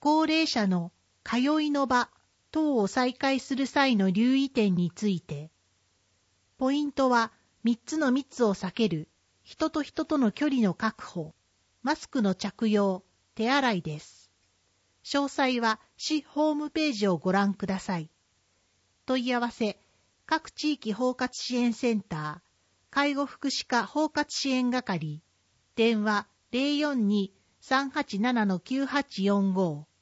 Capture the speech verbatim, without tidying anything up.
高齢者の通いの場等を再開する際の留意点について、ポイントはみっつの密を避ける、人と人との距離の確保、マスクの着用、手洗いです。詳細は市ホームページをご覧ください。問い合わせ、各地域包括支援センター、介護福祉課包括支援係、電話 ゼロよんに さんはちなな きゅうはちよんご